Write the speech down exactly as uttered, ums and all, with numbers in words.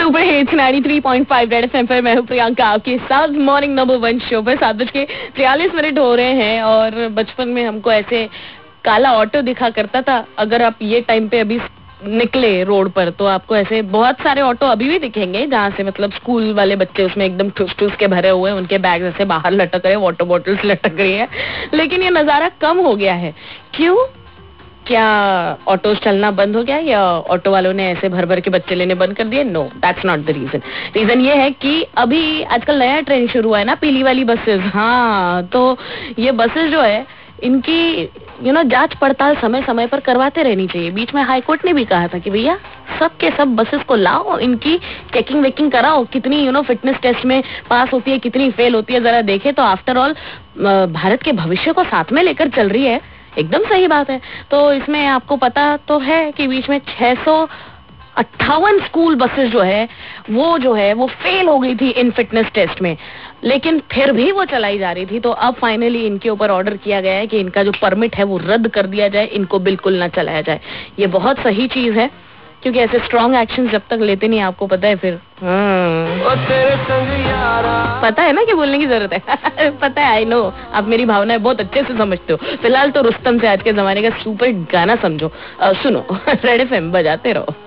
Super hits ninety three point five Red FM पर मैं हूँ प्रियंका आपके साथ मॉर्निंग नंबर वन शो पर। सात बज के तिरालीस मिनट हो रहे हैं और बचपन में हमको ऐसे काला ऑटो दिखा करता था। अगर आप ये टाइम पे अभी निकले रोड पर तो आपको ऐसे बहुत सारे ऑटो अभी भी दिखेंगे जहाँ से मतलब स्कूल वाले बच्चे उसमें एकदम ठूस ठूस के भरे हुए हैं, उनके बैग ऐसे बाहर लटक रहे हैं, वाटर बॉटल्स लटक रही है। लेकिन ये नजारा कम हो गया है। क्यों? क्या ऑटोज चलना बंद हो गया या ऑटो वालों ने ऐसे भर भर के बच्चे लेने बंद कर दिए? No, that's not the reason. Reason ये है कि अभी आजकल नया ट्रेंड शुरू हुआ है ना, पीली वाली बसेस। हाँ, तो ये बसेस जो है इनकी यू नो जांच पड़ताल समय समय पर करवाते रहनी चाहिए। बीच में हाई कोर्ट ने भी कहा था कि भैया सब के सब बसेस को लाओ, इनकी चेकिंग वेकिंग कराओ, कितनी यू नो फिटनेस टेस्ट में पास होती है, कितनी फेल होती है, जरा देखे। तो आफ्टर ऑल भारत के भविष्य को साथ में लेकर चल रही है, एकदम सही बात है। तो इसमें आपको पता तो है कि बीच में छह सौ अट्ठावन स्कूल बसेस जो है वो जो है वो फेल हो गई थी इन फिटनेस टेस्ट में, लेकिन फिर भी वो चलाई जा रही थी। तो अब फाइनली इनके ऊपर ऑर्डर किया गया है कि इनका जो परमिट है वो रद्द कर दिया जाए, इनको बिल्कुल ना चलाया जाए। ये बहुत सही चीज है क्योंकि ऐसे स्ट्रॉन्ग एक्शन जब तक लेते नहीं, आपको पता है फिर पता है ना कि बोलने की जरूरत है। पता है, आई नो, आप मेरी भावनाएं बहुत अच्छे से समझते हो। फिलहाल तो रुस्तम से आज के जमाने का सुपर गाना समझो, आ, सुनो। रेड एफएम बजाते रहो।